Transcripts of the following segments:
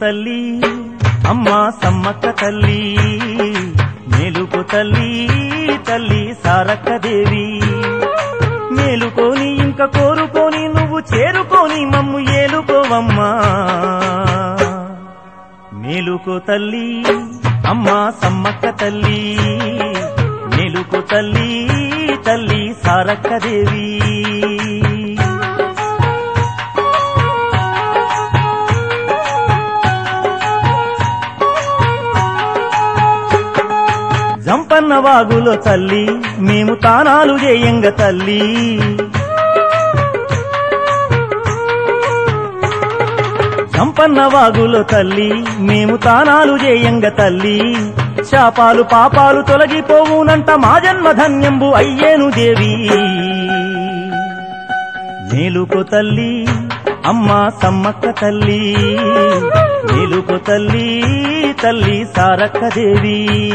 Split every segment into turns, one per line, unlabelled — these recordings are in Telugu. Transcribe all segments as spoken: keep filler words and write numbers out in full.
తల్లి అమ్మా సమ్మక్క తల్లి, మేలుకో తల్లి తల్లి సారక్క దేవి. మేలుకోని ఇంక కోరుకోని నువ్వు చేరుకోని మమ్ము ఏలుకోవమ్మా. మేలుకో తల్లి అమ్మా సమ్మక్క తల్లి, మేలుకో తల్లి తల్లి సారక్క దేవి. జంపన్న వాగులో తల్లి మేము తానాలు చేయంగ తల్లి. జంపన్న వాగులో తల్లి మేము తానాలు చేయంగ తల్లి. శాపాలు పాపాలు తొలగిపోవునంట మా జన్మ ధన్యంబు అయ్యేను దేవి. మేలుకో తల్లి అమ్మా సమ్మక్క తల్లి, మేలుకో తల్లి తల్లి సారక్క దేవి.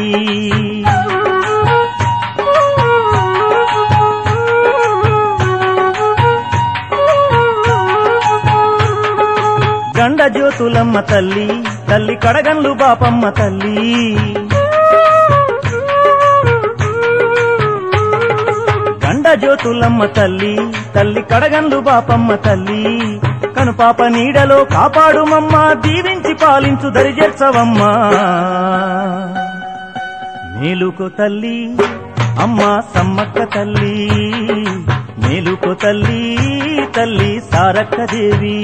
గండ జ్యోతులమ్మ తల్లి, తల్లి కడగండ్లు బాపమ్మ తల్లి. గండ జ్యోతులమ్మ తల్లి, తల్లి కడగండ్లు బాపమ్మ తల్లి. కనుపాప నీడలో కాపాడుమమ్మ, దీవించి పాలించు దరిజేర్చవమ్మా. మేలుకో తల్లి అమ్మా సమ్మక్క తల్లి, మేలుకో తల్లి తల్లి సారక్క దేవి.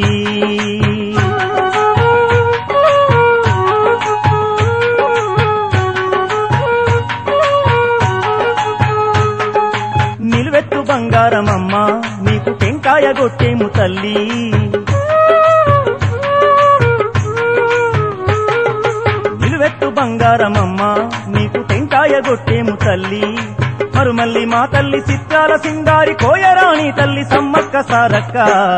నిలువెత్తు బంగారమమ్మా నీకు టెంకాయ గొట్టేము తల్లి. నిలువెత్తు బంగారమమ్మా నీకు టెంకాయ గొట్టేము తల్లి. మరుమల్లి మా తల్లి చిత్రాల సింగారి కోయరాణి తల్లి సమ్మక్క సారక్క.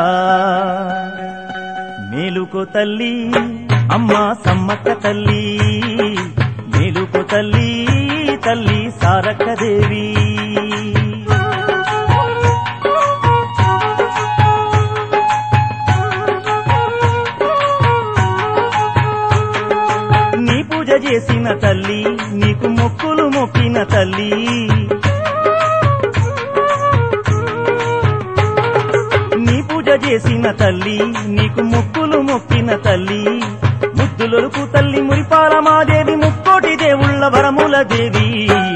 మేలుకో తల్లి అమ్మా సమ్మక్క తల్లి, మేలుకో తల్లి తల్లి సారక్క దేవి. నీ పూజ చేసిన తల్లి నీకు మొక్కులు మొక్కిన తల్లి. నీ పూజ చేసిన తల్లి నీకు మొక్కులు మొక్కిన తల్లి. ముద్దులొలుకు తల్లి మురిపాల మాదేవి, ముక్కోటి దేవుళ్ళ వరముల దేవి.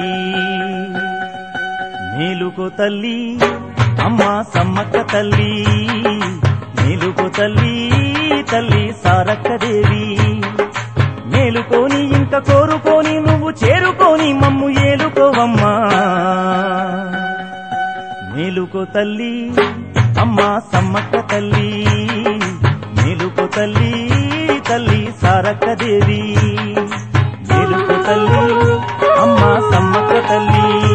మేలుకో తల్లి అమ్మా సమ్మక్క తల్లి, మేలుకో తల్లి తల్లి సారక్క దేవి. మేలుకోని ఇంక కోరుకోని నువ్వు చేరుకోని మమ్ము ఏలుకోవమ్మా. మేలుకో తల్లి అమ్మా సమ్మక్క తల్లి, మేలుకో తల్లి తల్లి సారక్క దేవి. మేలుకో తల్లి అమ్మా సమ్మక్క తల్లి.